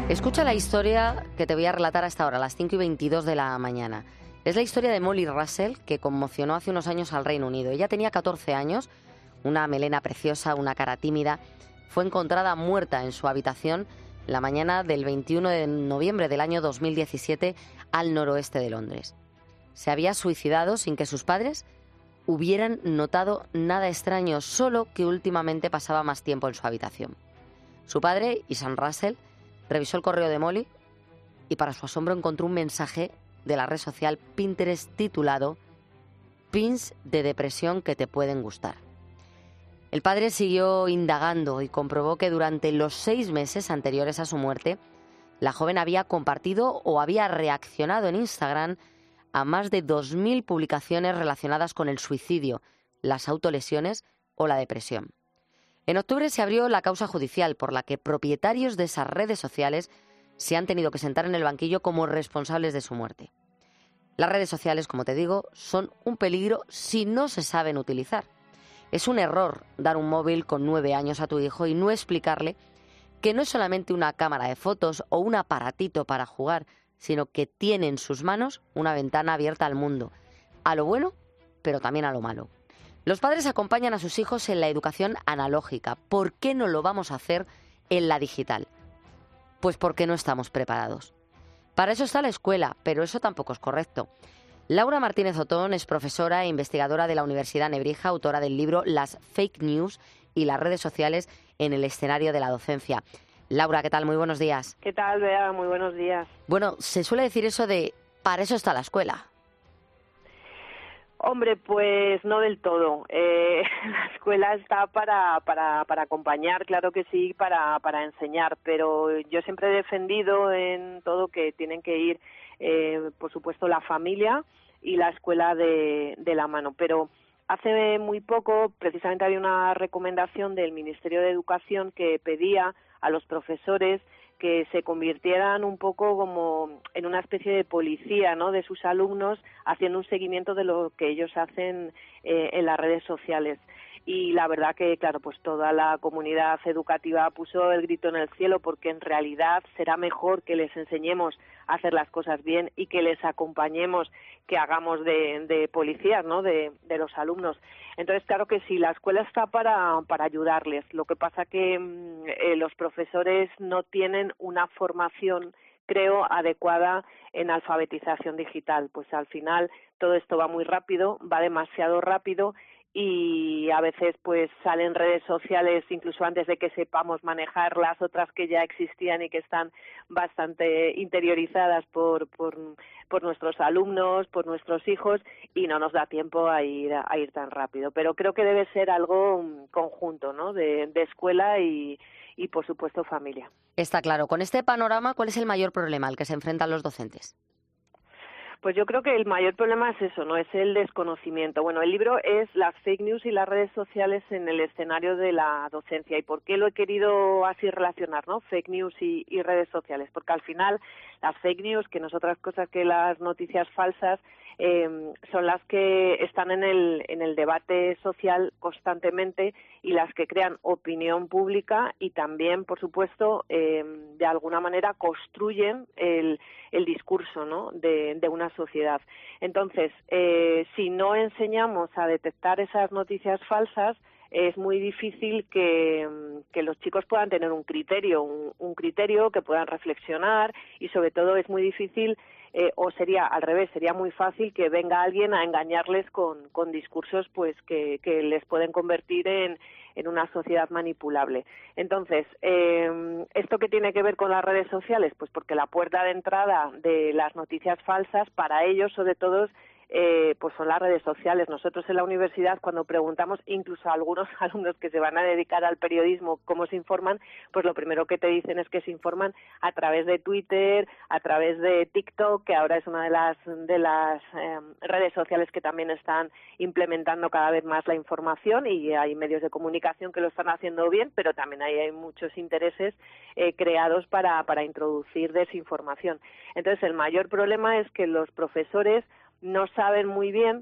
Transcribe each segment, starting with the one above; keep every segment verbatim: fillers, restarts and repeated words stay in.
Escucha la historia que te voy a relatar hasta ahora, a las cinco y veintidós de la mañana. Es la historia de Molly Russell, que conmocionó hace unos años al Reino Unido. Ella tenía catorce años, una melena preciosa, una cara tímida. Fue encontrada muerta en su habitación la mañana del veintiuno de noviembre del año dos mil diecisiete al noroeste de Londres. Se había suicidado sin que sus padres hubieran notado nada extraño, solo que últimamente pasaba más tiempo en su habitación. Su padre, Isan Russell, revisó el correo de Molly y para su asombro encontró un mensaje de la red social Pinterest titulado Pins de depresión que te pueden gustar. El padre siguió indagando y comprobó que durante los seis meses anteriores a su muerte, la joven había compartido o había reaccionado en Instagram a más de dos mil publicaciones relacionadas con el suicidio, las autolesiones o la depresión. En octubre se abrió la causa judicial por la que propietarios de esas redes sociales se han tenido que sentar en el banquillo como responsables de su muerte. Las redes sociales, como te digo, son un peligro si no se saben utilizar. Es un error dar un móvil con nueve años a tu hijo y no explicarle que no es solamente una cámara de fotos o un aparatito para jugar, sino que tiene en sus manos una ventana abierta al mundo, a lo bueno, pero también a lo malo. Los padres acompañan a sus hijos en la educación analógica. ¿Por qué no lo vamos a hacer en la digital? Pues porque no estamos preparados. Para eso está la escuela, pero eso tampoco es correcto. Laura Martínez Otón es profesora e investigadora de la Universidad Nebrija, autora del libro Las fake news y las redes sociales en el escenario de la docencia. Laura, ¿qué tal? Muy buenos días. ¿Qué tal, Bea? Muy buenos días. Bueno, se suele decir eso de para eso está la escuela. Hombre, pues no del todo. Eh, la escuela está para, para, para acompañar, claro que sí, para, para enseñar, pero yo siempre he defendido en todo que tienen que ir, eh, por supuesto, la familia y la escuela de, de la mano. Pero hace muy poco, precisamente, había una recomendación del Ministerio de Educación que pedía a los profesores que se convirtieran un poco como en una especie de policía, ¿no?, de sus alumnos, haciendo un seguimiento de lo que ellos hacen eh, en las redes sociales. Y la verdad que, claro, pues toda la comunidad educativa puso el grito en el cielo, porque en realidad será mejor que les enseñemos a hacer las cosas bien y que les acompañemos, que hagamos de, de policías, ¿no?, de, de los alumnos. Entonces, claro que sí, la escuela está para, para ayudarles. Lo que pasa que eh, los profesores no tienen una formación, creo, adecuada en alfabetización digital. Pues al final todo esto va muy rápido, va demasiado rápido, y a veces pues salen redes sociales incluso antes de que sepamos manejar las otras que ya existían y que están bastante interiorizadas por por, por nuestros alumnos, por nuestros hijos, y no nos da tiempo a ir a ir tan rápido. Pero creo que debe ser algo conjunto, ¿no?, de, de escuela y, y por supuesto familia. Está claro. Con este panorama, ¿cuál es el mayor problema al que se enfrentan los docentes? Pues yo creo que el mayor problema es eso, ¿no?, es el desconocimiento. Bueno, el libro es Las fake news y las redes sociales en el escenario de la docencia. ¿Y por qué lo he querido así relacionar, ¿no?, fake news y, y redes sociales? Porque al final las fake news, que no es otra cosa que las noticias falsas, eh, son las que están en el, en el debate social constantemente y las que crean opinión pública y también, por supuesto, eh, de alguna manera construyen el, el discurso, ¿no?, de, de una sociedad. Entonces, eh, si no enseñamos a detectar esas noticias falsas, es muy difícil que, que los chicos puedan tener un criterio, un, un criterio que puedan reflexionar, y sobre todo es muy difícil, eh, o sería al revés, sería muy fácil que venga alguien a engañarles con, con discursos pues que, que les pueden convertir en, en una sociedad manipulable. Entonces, eh, ¿esto qué tiene que ver con las redes sociales? Pues porque la puerta de entrada de las noticias falsas para ellos, sobre todo, Eh, pues son las redes sociales. Nosotros en la universidad, cuando preguntamos incluso a algunos alumnos que se van a dedicar al periodismo cómo se informan, pues lo primero que te dicen es que se informan a través de Twitter, a través de TikTok, que ahora es una de las de las eh, redes sociales que también están implementando cada vez más la información, y hay medios de comunicación que lo están haciendo bien, pero también ahí hay muchos intereses eh, creados para, para introducir desinformación. Entonces, el mayor problema es que los profesores no saben muy bien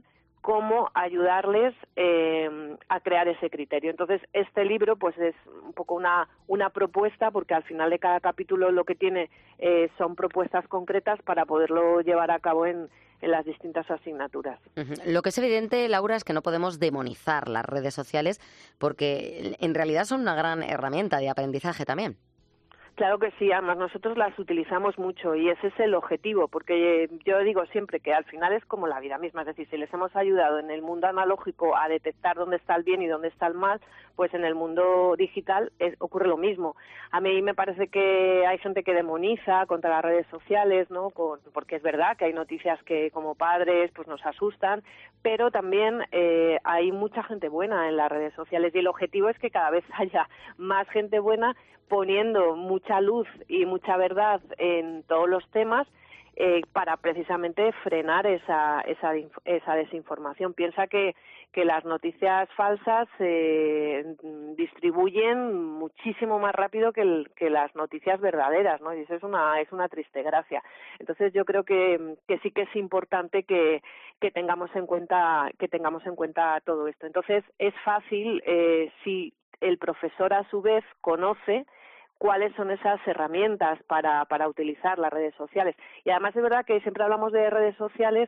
cómo ayudarles eh, a crear ese criterio. Entonces, este libro pues es un poco una, una propuesta, porque al final de cada capítulo lo que tiene eh, son propuestas concretas para poderlo llevar a cabo en, en las distintas asignaturas. Uh-huh. Lo que es evidente, Laura, es que no podemos demonizar las redes sociales, porque en realidad son una gran herramienta de aprendizaje también. Claro que sí, además nosotros las utilizamos mucho y ese es el objetivo, porque yo digo siempre que al final es como la vida misma, es decir, si les hemos ayudado en el mundo analógico a detectar dónde está el bien y dónde está el mal, pues en el mundo digital es, ocurre lo mismo. A mí me parece que hay gente que demoniza contra las redes sociales, ¿no? Con, porque es verdad que hay noticias que como padres pues nos asustan, pero también eh, hay mucha gente buena en las redes sociales y el objetivo es que cada vez haya más gente buena poniendo mucha luz y mucha verdad en todos los temas eh, para precisamente frenar esa, esa, esa desinformación. Piensa que, que las noticias falsas se eh, distribuyen muchísimo más rápido que, el, que las noticias verdaderas, ¿no? Y eso es una, es una triste gracia. Entonces yo creo que, que sí que es importante que, que tengamos en cuenta, que tengamos en cuenta todo esto. Entonces es fácil eh, si el profesor a su vez conoce cuáles son esas herramientas para, para utilizar las redes sociales. Y además es verdad que siempre hablamos de redes sociales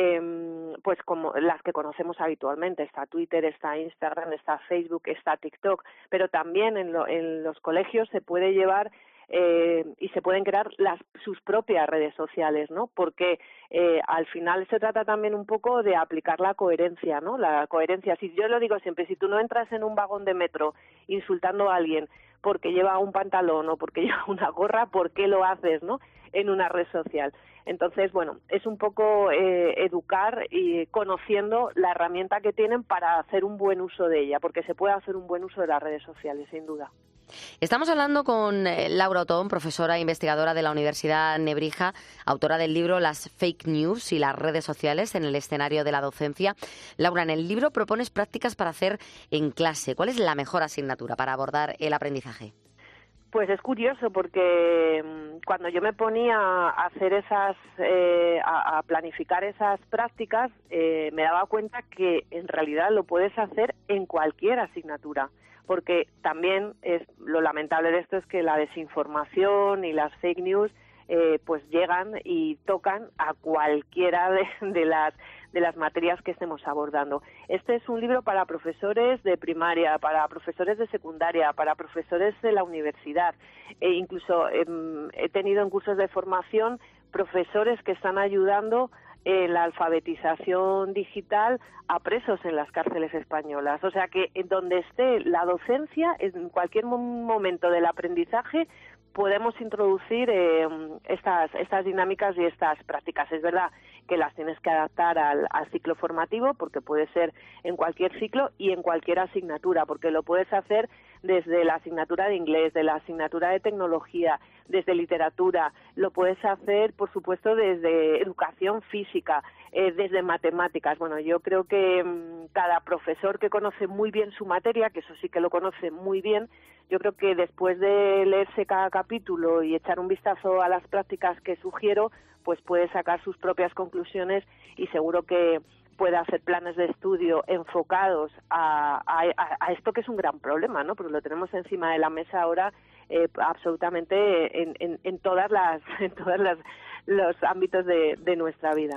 eh, pues como las que conocemos habitualmente. Está Twitter, está Instagram, está Facebook, está TikTok, pero también en, lo, en los colegios se puede llevar Eh, y se pueden crear las, sus propias redes sociales, ¿no? Porque eh, al final se trata también un poco de aplicar la coherencia, ¿no? La coherencia, si yo lo digo siempre, si tú no entras en un vagón de metro insultando a alguien porque lleva un pantalón o porque lleva una gorra, ¿por qué lo haces, no? En una red social. Entonces, bueno, es un poco eh, educar y conociendo la herramienta que tienen para hacer un buen uso de ella, porque se puede hacer un buen uso de las redes sociales, sin duda. Estamos hablando con Laura Otón, profesora e investigadora de la Universidad Nebrija, autora del libro Las fake news y las redes sociales en el escenario de la docencia. Laura, en el libro propones prácticas para hacer en clase. ¿Cuál es la mejor asignatura para abordar el aprendizaje? Pues es curioso porque cuando yo me ponía a hacer esas, eh, a, a planificar esas prácticas, eh, me daba cuenta que en realidad lo puedes hacer en cualquier asignatura, porque también es lo lamentable de esto es que la desinformación y las fake news eh, pues llegan y tocan a cualquiera de, de las de las materias que estemos abordando. Este es un libro para profesores de primaria, para profesores de secundaria, para profesores de la universidad. E incluso eh, he tenido en cursos de formación profesores que están ayudando en la alfabetización digital a presos en las cárceles españolas. O sea que en donde esté la docencia, en cualquier momento del aprendizaje, podemos introducir eh, estas, estas dinámicas y estas prácticas. Es verdad que las tienes que adaptar al, al ciclo formativo, porque puede ser en cualquier ciclo y en cualquier asignatura, porque lo puedes hacer desde la asignatura de inglés, de la asignatura de tecnología, desde literatura, lo puedes hacer, por supuesto, desde educación física, eh, desde matemáticas. Bueno, yo creo que mmm, cada profesor que conoce muy bien su materia, que eso sí que lo conoce muy bien, yo creo que después de leerse cada capítulo y echar un vistazo a las prácticas que sugiero, pues puede sacar sus propias conclusiones y seguro que puede hacer planes de estudio enfocados a, a, a esto que es un gran problema, ¿no? Porque lo tenemos encima de la mesa ahora eh, absolutamente en, en, en todas las en todas las los ámbitos de, de nuestra vida.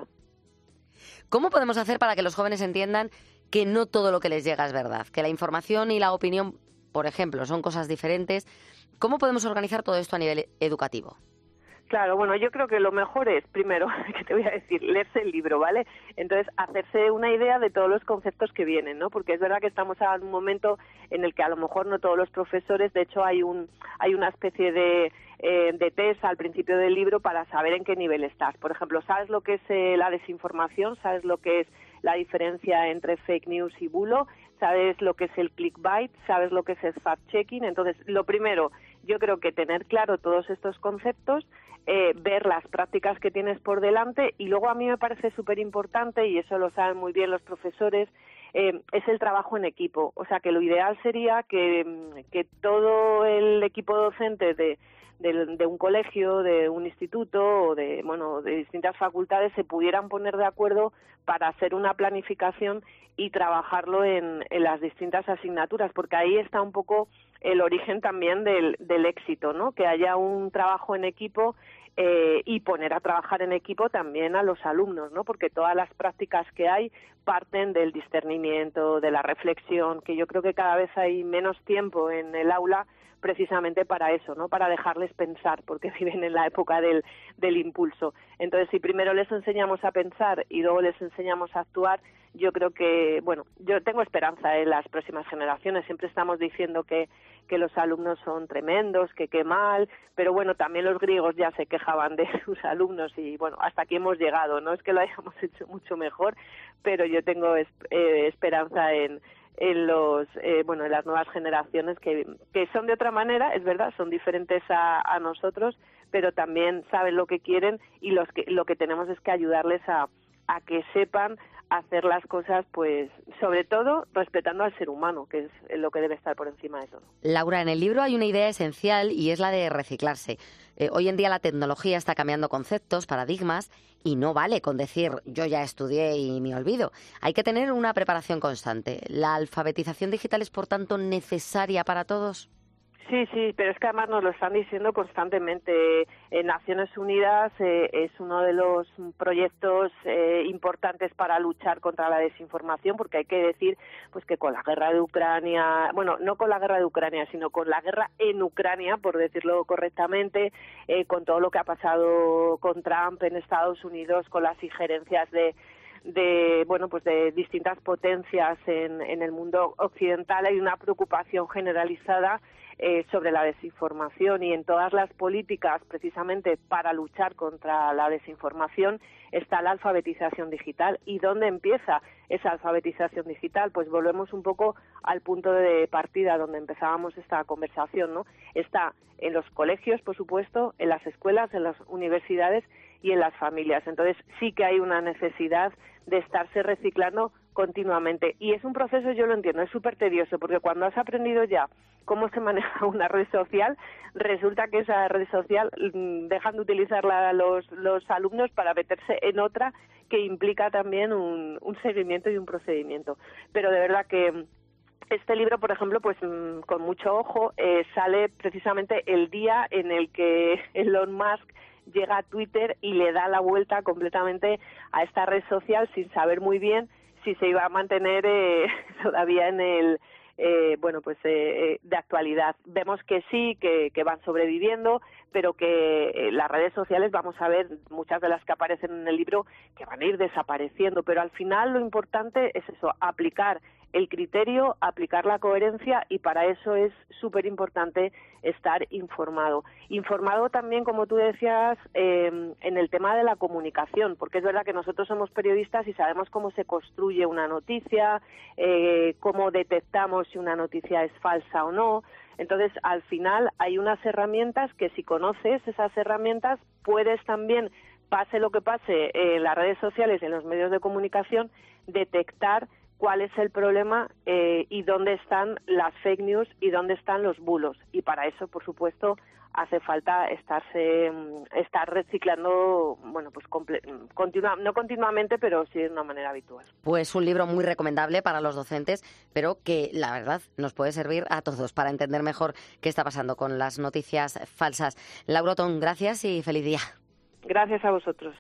¿Cómo podemos hacer para que los jóvenes entiendan que no todo lo que les llega es verdad? Que la información y la opinión, por ejemplo, son cosas diferentes. ¿Cómo podemos organizar todo esto a nivel educativo? Claro, bueno, yo creo que lo mejor es, primero, que te voy a decir, leerse el libro, ¿vale? Entonces, hacerse una idea de todos los conceptos que vienen, ¿no? Porque es verdad que estamos en un momento en el que a lo mejor no todos los profesores, de hecho hay un hay una especie de, eh, de test al principio del libro para saber en qué nivel estás. Por ejemplo, ¿sabes lo que es eh, la desinformación? ¿Sabes lo que es la diferencia entre fake news y bulo? ¿Sabes lo que es el clickbait? ¿Sabes lo que es el fact-checking? Entonces, lo primero, yo creo que tener claro todos estos conceptos, eh, ver las prácticas que tienes por delante y luego a mí me parece súper importante, y eso lo saben muy bien los profesores, eh, es el trabajo en equipo. O sea, que lo ideal sería que, que todo el equipo docente de, de, de un colegio, de un instituto o de, bueno, de distintas facultades se pudieran poner de acuerdo para hacer una planificación y trabajarlo en, en las distintas asignaturas, porque ahí está un poco el origen también del, del éxito, ¿no? Que haya un trabajo en equipo eh, y poner a trabajar en equipo también a los alumnos, ¿no? Porque todas las prácticas que hay parten del discernimiento, de la reflexión, que yo creo que cada vez hay menos tiempo en el aula precisamente para eso, ¿no? Para dejarles pensar, porque viven en la época del, del impulso. Entonces, si primero les enseñamos a pensar y luego les enseñamos a actuar, yo creo que, bueno, yo tengo esperanza en las próximas generaciones. Siempre estamos diciendo que, que los alumnos son tremendos, que qué mal, pero bueno, también los griegos ya se quejaban de sus alumnos y, bueno, hasta aquí hemos llegado. No es que lo hayamos hecho mucho mejor, pero yo tengo es, eh, esperanza en en los eh, bueno en las nuevas generaciones que, que son de otra manera, es verdad, son diferentes a, a nosotros, pero también saben lo que quieren y los que lo que tenemos es que ayudarles a, a que sepan hacer las cosas, pues sobre todo respetando al ser humano, que es lo que debe estar por encima de todo. Laura, en el libro hay una idea esencial y es la de reciclarse. Eh, hoy en día la tecnología está cambiando conceptos, paradigmas, y no vale con decir yo ya estudié y me olvido. Hay que tener una preparación constante. ¿La alfabetización digital es, por tanto, necesaria para todos? Sí, sí, pero es que además nos lo están diciendo constantemente. En Naciones Unidas eh, es uno de los proyectos eh, importantes para luchar contra la desinformación, porque hay que decir pues que con la guerra de Ucrania, bueno, no con la guerra de Ucrania, sino con la guerra en Ucrania, por decirlo correctamente, eh, con todo lo que ha pasado con Trump en Estados Unidos, con las injerencias de de bueno pues de distintas potencias en, en el mundo occidental, hay una preocupación generalizada eh, sobre la desinformación, y en todas las políticas precisamente para luchar contra la desinformación está la alfabetización digital. ¿Y dónde empieza esa alfabetización digital? Pues volvemos un poco al punto de partida donde empezábamos esta conversación, ¿no? Está en los colegios, por supuesto, en las escuelas, en las universidades y en las familias. Entonces sí que hay una necesidad de estarse reciclando continuamente. Y es un proceso, yo lo entiendo, es súper tedioso, porque cuando has aprendido ya cómo se maneja una red social, resulta que esa red social mmm, dejan de utilizarla los, los alumnos para meterse en otra que implica también un, un seguimiento y un procedimiento. Pero de verdad que este libro, por ejemplo, pues mmm, con mucho ojo, eh, sale precisamente el día en el que Elon Musk llega a Twitter y le da la vuelta completamente a esta red social sin saber muy bien si se iba a mantener eh, todavía en el eh, bueno pues eh, de actualidad. Vemos que sí, que, que van sobreviviendo, pero que eh, las redes sociales, vamos a ver, muchas de las que aparecen en el libro, que van a ir desapareciendo, pero al final lo importante es eso, aplicar el criterio, aplicar la coherencia, y para eso es súper importante estar informado. Informado también, como tú decías, eh, en el tema de la comunicación, porque es verdad que nosotros somos periodistas y sabemos cómo se construye una noticia, eh, cómo detectamos si una noticia es falsa o no. Entonces, al final hay unas herramientas que, si conoces esas herramientas, puedes también, pase lo que pase en las redes sociales, en los medios de comunicación, detectar cuál es el problema eh, y dónde están las fake news y dónde están los bulos. Y para eso, por supuesto, hace falta estarse estar reciclando, bueno, pues continua, no continuamente, pero sí de una manera habitual. Pues un libro muy recomendable para los docentes, pero que la verdad nos puede servir a todos para entender mejor qué está pasando con las noticias falsas. Laura Otón, gracias y feliz día. Gracias a vosotros.